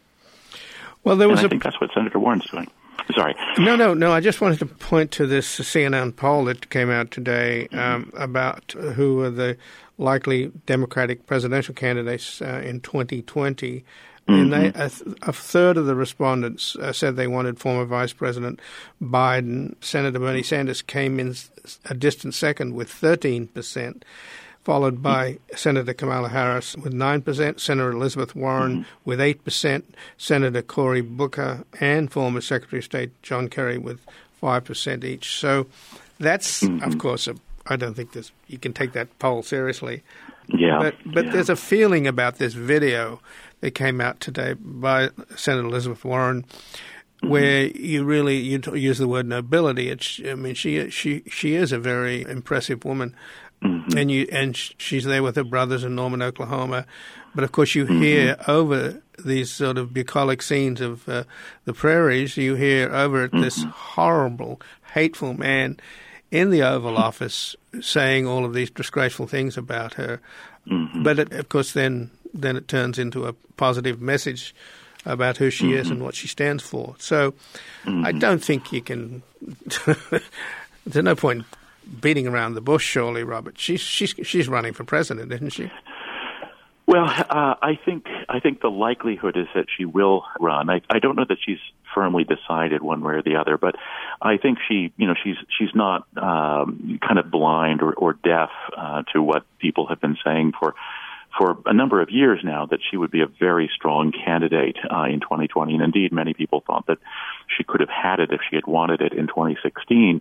Well, I think that's what Senator Warren's doing. Sorry. No. I just wanted to point to this CNN poll that came out today about who are the likely Democratic presidential candidates in 2020. And a third of the respondents said they wanted former Vice President Biden. Senator Bernie Sanders came in a distant second with 13%. Followed by Senator Kamala Harris with 9%, Senator Elizabeth Warren with 8%, Senator Cory Booker and former Secretary of State John Kerry with 5% each. So that's, of course, I don't think you can take that poll seriously. Yeah. But there's a feeling about this video that came out today by Senator Elizabeth Warren, where you use the word nobility. She is a very impressive woman, and she's there with her brothers in Norman, Oklahoma. But of course, you hear over these sort of bucolic scenes of the prairies, you hear over it this horrible, hateful man in the Oval Office saying all of these disgraceful things about her. But of course, then it turns into a positive message about who she is and what she stands for. So I don't think you can there's no point beating around the bush, surely, Robert. She's running for president, isn't she? Well, I think the likelihood is that she will run. I don't know that she's firmly decided one way or the other, but I think she's not kind of blind or deaf to what people have been saying for a number of years now, that she would be a very strong candidate in 2020. And indeed, many people thought that she could have had it if she had wanted it in 2016.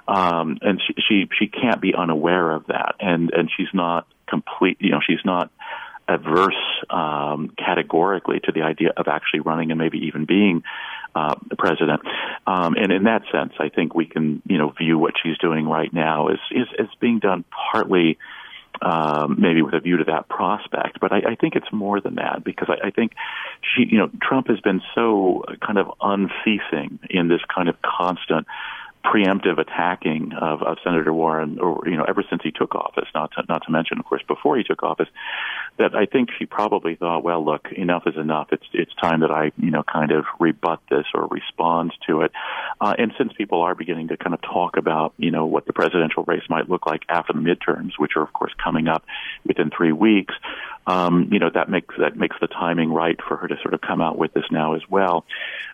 And she can't be unaware of that. And she's not she's not averse categorically to the idea of actually running and maybe even being president. And in that sense, I think we can, view what she's doing right now as being done partly maybe with a view to that prospect. But I think it's more than that, because I think Trump has been so kind of unceasing in this kind of constant preemptive attacking of Senator Warren, or ever since he took office, not to mention, of course, before he took office, that I think she probably thought, well, look, enough is enough. It's time that I kind of rebut this or respond to it. And since people are beginning to kind of talk about what the presidential race might look like after the midterms, which are of course coming up within 3 weeks, that makes the timing right for her to sort of come out with this now as well.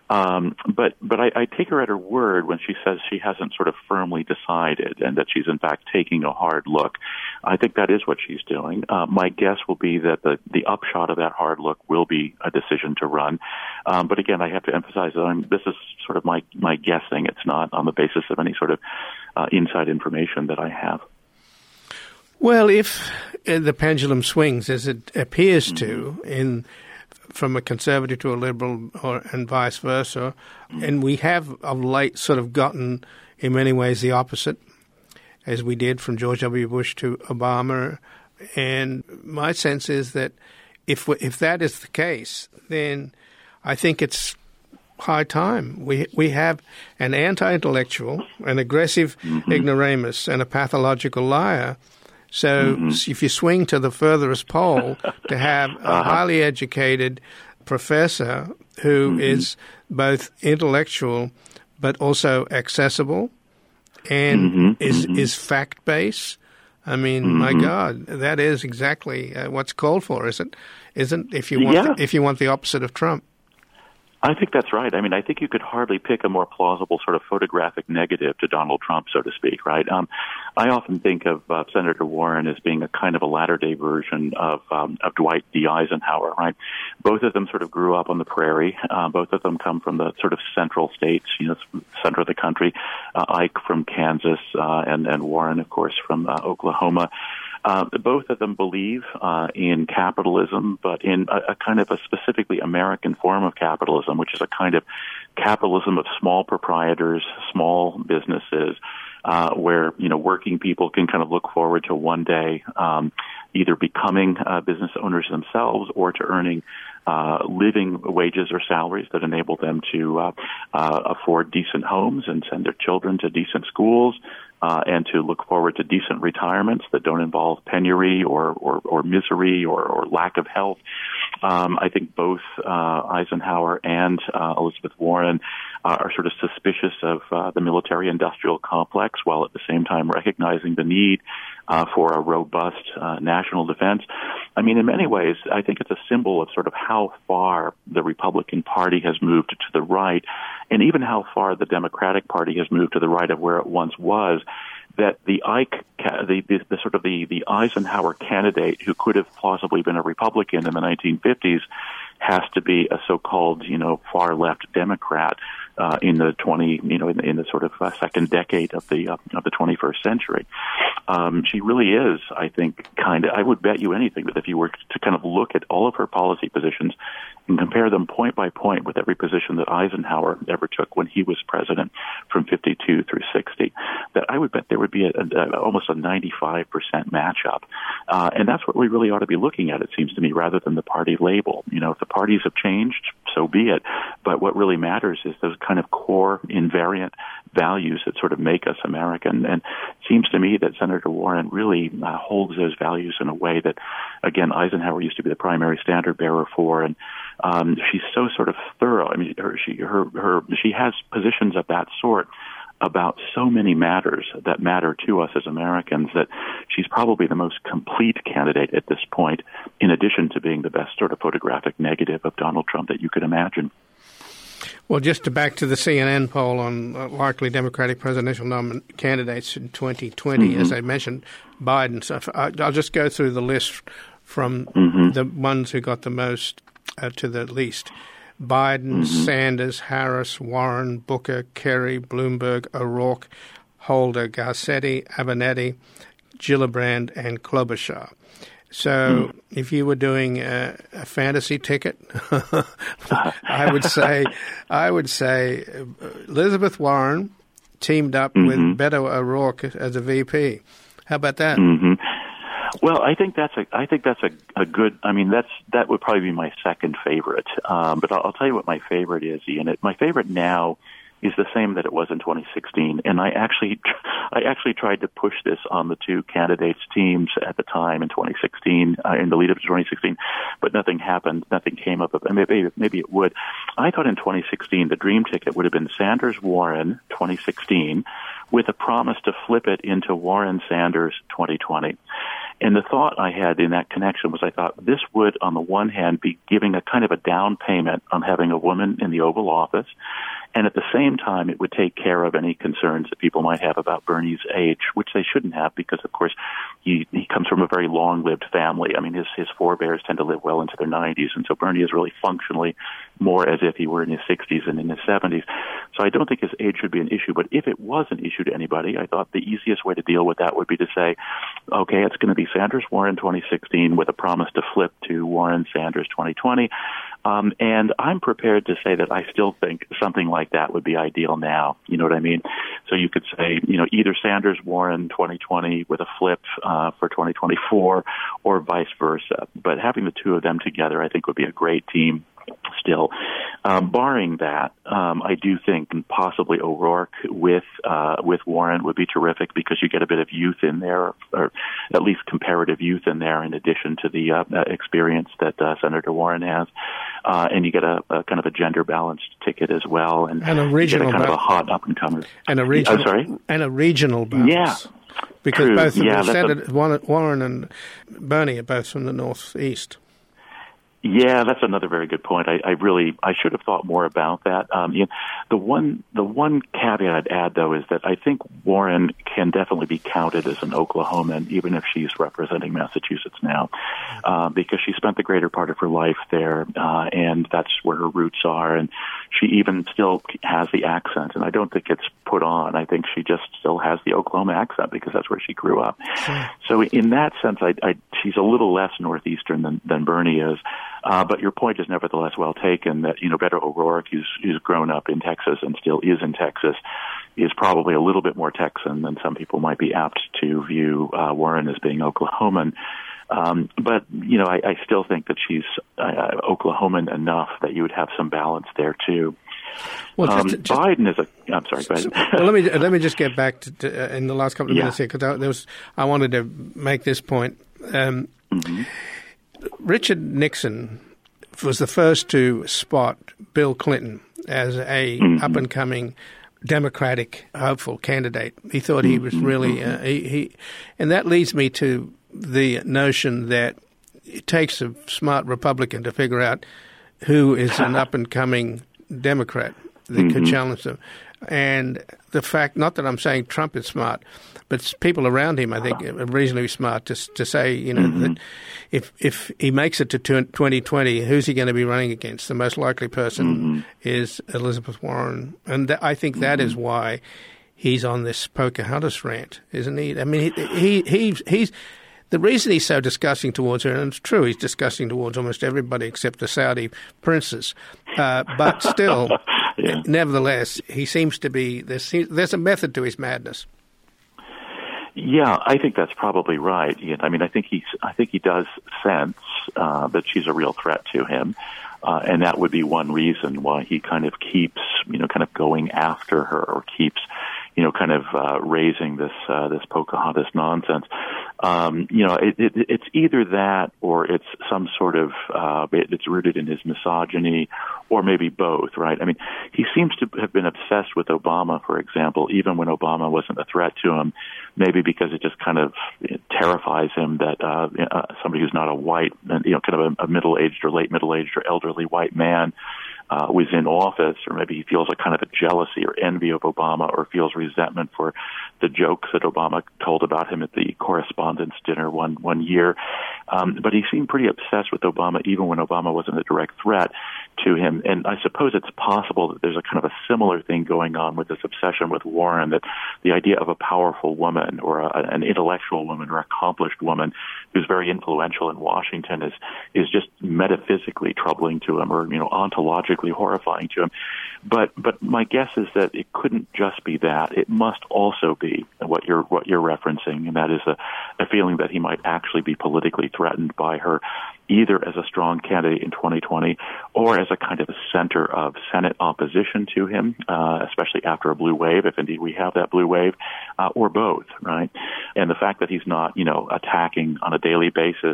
But I take her at her word when she says she hasn't sort of firmly decided, and that she's in fact taking a hard look. I think that is what she's doing. My guess will be that the upshot of that hard look will be a decision to run. But again, I have to emphasize that this is sort of my guessing. It's not on the basis of any sort of inside information that I have. Well, if the pendulum swings, as it appears to, from a conservative to a liberal, and vice versa, and we have of late sort of gotten, in many ways, the opposite, as we did from George W. Bush to Obama. And my sense is that if that is the case, then I think it's high time. We have an anti-intellectual, an aggressive ignoramus, and a pathological liar. So if you swing to the furthest pole, to have a highly educated professor who is both intellectual but also accessible and is fact-based, I mean, my God, that is exactly what's called for, isn't if you want the opposite of Trump. I think that's right. I mean, I think you could hardly pick a more plausible sort of photographic negative to Donald Trump, so to speak, right? I often think of Senator Warren as being a kind of a latter-day version of Dwight D. Eisenhower, right? Both of them sort of grew up on the prairie. Both of them come from the sort of central states, center of the country. Ike from Kansas, and Warren, of course, from Oklahoma. Both of them believe in capitalism, but in a kind of a specifically American form of capitalism, which is a kind of capitalism of small proprietors, small businesses, where working people can kind of look forward to one day either becoming business owners themselves or to earning living wages or salaries that enable them to afford decent homes and send their children to decent schools, and to look forward to decent retirements that don't involve penury or misery or lack of health. I think both Eisenhower and Elizabeth Warren are sort of suspicious of the military-industrial complex, while at the same time recognizing the need for a robust national defense. I mean, in many ways, I think it's a symbol of sort of how far the Republican Party has moved to the right, and even how far the Democratic Party has moved to the right of where it once was. That the Eisenhower candidate, who could have plausibly been a Republican in the 1950s, has to be a so-called, far left Democrat in the in the sort of second decade of the 21st century. She really is, I think, I would bet you anything that if you were to kind of look at all of her policy positions and compare them point by point with every position that Eisenhower ever took when he was president from 52 through 60, that I would bet there would be almost a 95% matchup. And that's what we really ought to be looking at, it seems to me, rather than the party label. If the parties have changed, so be it. But what really matters is those kind of core invariant values that sort of make us American. And it seems to me that Senator Warren really holds those values in a way that, again, Eisenhower used to be the primary standard bearer for, and she's so sort of thorough. I mean, she has positions of that sort about so many matters that matter to us as Americans that she's probably the most complete candidate at this point, in addition to being the best sort of photographic negative of Donald Trump that you could imagine. Well, just back to the CNN poll on likely Democratic presidential candidates in 2020, as I mentioned, Biden. So I'll just go through the list from the ones who got the most to the least. Biden, Sanders, Harris, Warren, Booker, Kerry, Bloomberg, O'Rourke, Holder, Garcetti, Avenatti, Gillibrand, and Klobuchar. So if you were doing a fantasy ticket, I would say Elizabeth Warren teamed up with Beto O'Rourke as a VP. How about that? Well, I think that's a good. I mean, that would probably be my second favorite. But I'll tell you what my favorite is, Ian. My favorite now is the same that it was in 2016, and I actually tried to push this on the two candidates' teams at the time in 2016, in the lead up to 2016, but nothing happened. Nothing came up. Maybe it would. I thought in 2016 the dream ticket would have been Sanders-Warren 2016, with a promise to flip it into Warren-Sanders 2020. And the thought I had in that connection was I thought this would, on the one hand, be giving a kind of a down payment on having a woman in the Oval Office, and at the same time, it would take care of any concerns that people might have about Bernie's age, which they shouldn't have because, of course, he comes from a very long-lived family. I mean, his forebears tend to live well into their 90s, and so Bernie is really functionally more as if he were in his 60s and in his 70s. So I don't think his age should be an issue, but if it was an issue to anybody, I thought the easiest way to deal with that would be to say, okay, it's going to be Sanders-Warren 2016 with a promise to flip to Warren-Sanders 2020. And I'm prepared to say that I still think something like that would be ideal now. You know what I mean? So you could say, either Sanders-Warren 2020 with a flip for 2024 or vice versa. But having the two of them together, I think, would be a great team still. Barring that, I do think possibly O'Rourke with Warren would be terrific because you get a bit of youth in there, or at least comparative youth in there, in addition to the experience that Senator Warren has. And you get a kind of a gender balanced ticket as well, and a regional, kind of a hot up and comer, and a regional balance. Yeah, because both Warren and Bernie are both from the Northeast. Yeah, that's another very good point. I should have thought more about that. The one caveat I'd add, though, is that I think Warren can definitely be counted as an Oklahoman, even if she's representing Massachusetts now, because she spent the greater part of her life there, and that's where her roots are. And she even still has the accent, and I don't think it's put on. I think she just still has the Oklahoma accent because that's where she grew up. Sure. So in that sense, she's a little less Northeastern than Bernie is. But your point is nevertheless well taken that, Beto O'Rourke, who's grown up in Texas and still is in Texas, is probably a little bit more Texan than some people might be apt to view Warren as being Oklahoman. But, I still think that she's Oklahoman enough that you would have some balance there, too. Well, Biden is I'm sorry, go ahead. Well, let me just get back to in the last couple of minutes here, because I wanted to make this point. Richard Nixon was the first to spot Bill Clinton as a up-and-coming Democratic hopeful candidate. He thought he was really and that leads me to the notion that it takes a smart Republican to figure out who is an up-and-coming Democrat that could challenge them. And the fact, not that I'm saying Trump is smart, but people around him, I think, are reasonably smart to say, that if he makes it to 2020, who's he going to be running against? The most likely person is Elizabeth Warren. And I think that is why he's on this Pocahontas rant, isn't he? I mean, he's the reason he's so disgusting towards her, and it's true, he's disgusting towards almost everybody except the Saudi princes. But still, nevertheless, he seems to be, there's a method to his madness. Yeah, I think that's probably right, Ian. I mean, I think he does sense that she's a real threat to him, and that would be one reason why he kind of keeps, kind of going after her, or keeps, kind of raising this Pocahontas nonsense. It's either that, or it's some sort of it's rooted in his misogyny, or maybe both, right? I mean, he seems to have been obsessed with Obama, for example, even when Obama wasn't a threat to him, maybe because it just kind of terrifies him that somebody who's not a white, kind of a middle-aged or late middle-aged or elderly white man was in office, or maybe he feels a kind of a jealousy or envy of Obama, or feels resentment for the jokes that Obama told about him at the correspondence dinner one year. But he seemed pretty obsessed with Obama, even when Obama wasn't a direct threat to him. And I suppose it's possible that there's a kind of a similar thing going on with this obsession with Warren, that the idea of a powerful woman, or an intellectual woman, or accomplished woman who's very influential in Washington is just metaphysically troubling to him, or ontologically horrifying to him. But my guess is that it couldn't just be that. It must also be what you're referencing, and that is a feeling that he might actually be politically threatened by her, either as a strong candidate in 2020 or as a kind of a center of Senate opposition to him, especially after a blue wave, if indeed we have that blue wave, or both, right? And the fact that he's not, attacking on a daily basis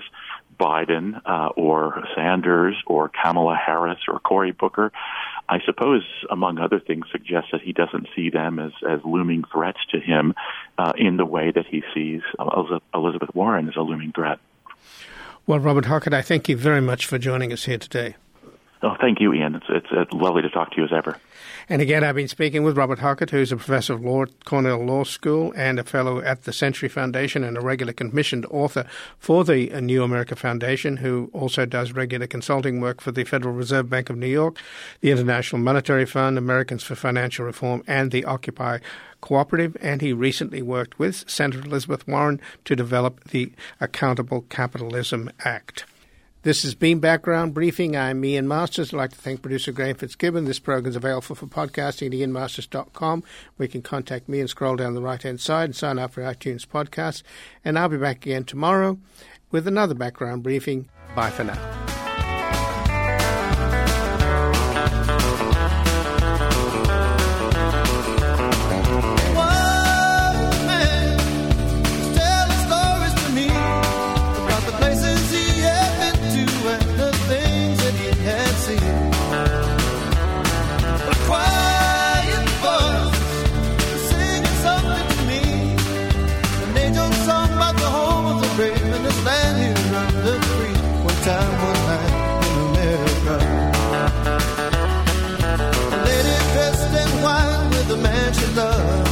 Biden or Sanders or Kamala Harris or Cory Booker, I suppose, among other things, suggests that he doesn't see them as looming threats to him in the way that he sees Elizabeth Warren as a looming threat. Well, Robert Hockett, I thank you very much for joining us here today. Oh, thank you, Ian. It's lovely to talk to you as ever. And again, I've been speaking with Robert Hockett, who's a professor of law at Cornell Law School and a fellow at the Century Foundation and a regular commissioned author for the New America Foundation, who also does regular consulting work for the Federal Reserve Bank of New York, the International Monetary Fund, Americans for Financial Reform, and the Occupy Cooperative. And he recently worked with Senator Elizabeth Warren to develop the Accountable Capitalism Act. This has been Background Briefing. I'm Ian Masters. I'd like to thank producer Graham Fitzgibbon. This program is available for podcasting at ianmasters.com, where you can contact me and scroll down the right-hand side and sign up for iTunes podcasts. And I'll be back again tomorrow with another Background Briefing. Bye for now. Time one night in America, a lady dressed in white with a man she loved.